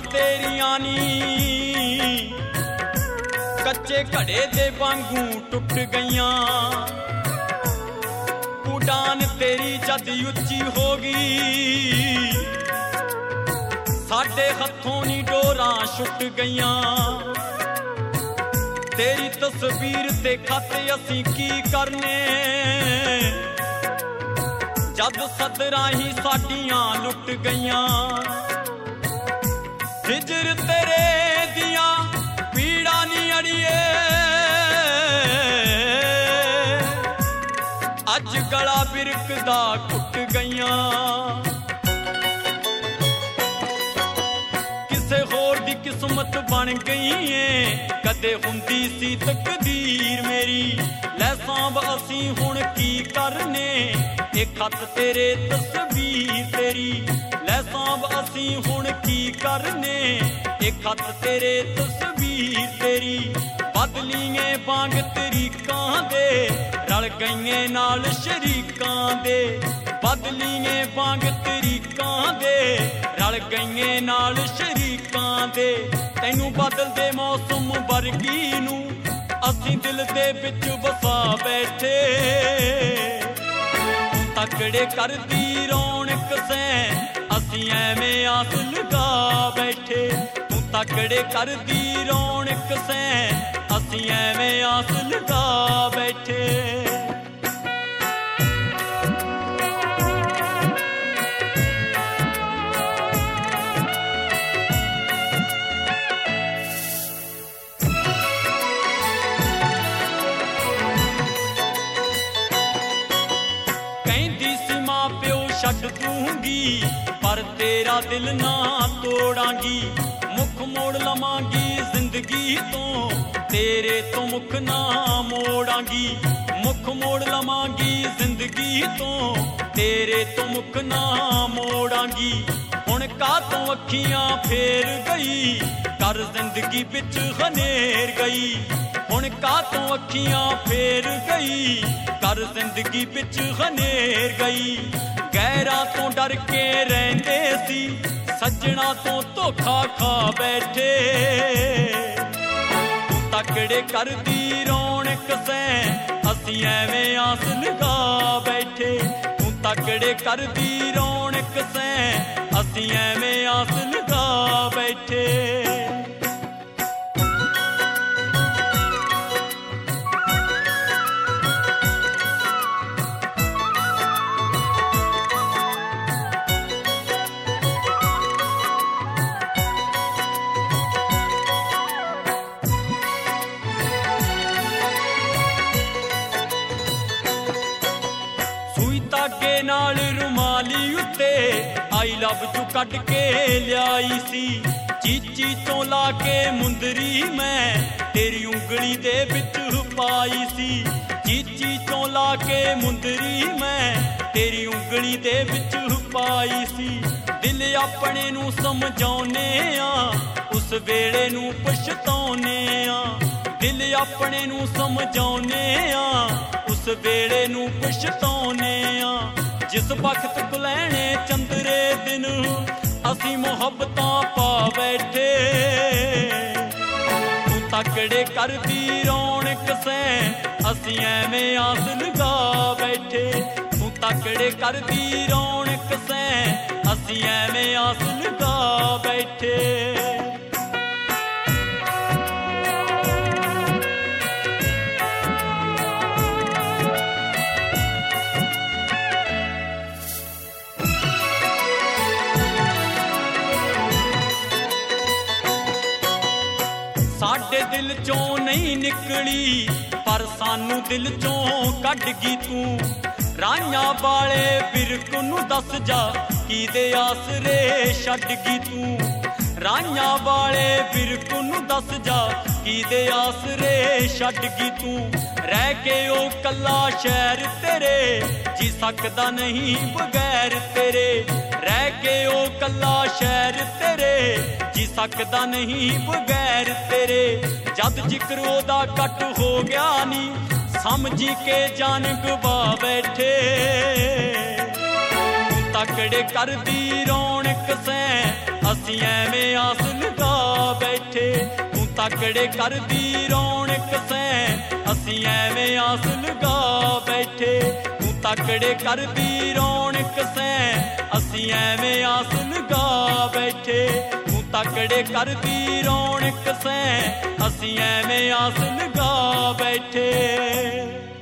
तेरियां नी कच्चे घड़े दे वांगू टुट गईयां। उड़ान तेरी जद उच्ची होगी साडे हथों नी डोरां छुट गईयां। तेरी तस्वीर ते खत असीं की करने जद सदरां ही साडियां लुट गईयां। हिजर तेरे दियां पीड़ा नी अड़िए अज गला बिरकदा घुट गईयां। किसे होर दी किस्मत बन गई है कदे हुंदी सी तकदीर मेरी। लै सांभ असीं हुण की करने ए खत तेरे तस्वीर तेरी। लै सांभ असीं हुण की करने ए खत तेरे तस्वीर तेरी। बदलीए वांग तरीकां दे रल गईए नाल शरीकां दे। बदलीए वांग तरीकां दे रल गईए नाल शरीकां दे। तैनू बदलदे मौसम वर्गी नू असीं दिल दे विच वसा बैठे। तकड़े करदी रौनक सैं असीं ऐवें आस लगा बैठे। तू तकड़े करदी रौनक सैं असीं ऐवें आस लगा बैठे। छड्ड दूंगी पर तेरा दिल ना तोड़ांगी। मुख मोड़ लवांगी जिंदगी तो तेरे तो मुख ना मोड़ांगी। मुख मोड़ लवांगी जिंदगी तो तेरे तो मुख ना मोड़ांगी। हुण का तो अखियां फेर गई कर जिंदगी बिच हनेर गई। हुण का तो अखियां फेर गई कर जिंदगी बिच हनेर गई। गैरां तो डर के रहिंदे सी सज्जणा तो धोखा खा बैठे। तू तकड़े करदी रौनक सैं असीं ऐवें आस लगा बैठे। तू तकड़े करदी रौनक सैं असीं ऐवें आस लगा बैठे। धागे नाल रुमाली उत्ते आई लव यू कट के लियाई सी। चीची तो ला के मुंदरी मैं तेरी उंगली दे विच पाई सी। चीची तो ला के मुंदरी मैं तेरी उंगली दे विच पाई सी। दिल अपने नू समझाउने आ उस वेले नू पछताउने आ। दिल अपने नू समझाउने आ उस वेले नू पछताउने आ। जिस वक्त कुलैणे चंदरे दिन असीं मुहब्बतां पा बैठे। तू तकड़े करदी रौनक सैं असीं ऐवें आस लगा बैठे। तू तकड़े करदी रौनक सैं असीं ऐवें आस लगा बैठे। साडे दिल चों नहीं निकली पर सानू दिल चों कढ गई तू। राइयां वाले बिरक नू दस जा कीदे आसरे छड्ड गई तू। राइयां वाले बिरक नू दस जा कीदे आसरे छड्ड गई तू। रह के ओ कल्ला शहर तेरे जी सकदा नहीं बगैर तेरे। रह के ओ कल्ला शहर तेरे जी सकदा नहीं बगैर तेरे। जद जिक्र ओदा कट हो गया नी समझी के जान गवा बैठे। तू तकड़े करदी रौनक सैं असीं ऐवें आस ਤਕੜੇ ਕਰਦੀ ਰੌਣਕ ਸੈਂ ਅਸੀਂ ਐਵੇਂ ਆਸ ਲਗਾ ਬੈਠੇ। ਤੂੰ ਤਕੜੇ ਕਰਦੀ ਰੌਣਕ ਸੈਂ ਅਸੀਂ ਐਵੇਂ ਆਸ ਲਗਾ ਬੈਠੇ। ਤੂੰ ਤਕੜੇ ਕਰਦੀ ਰੌਣਕ ਸੈਂ ਅਸੀਂ ਐਵੇਂ ਆਸ ਲਗਾ ਬੈਠੇ।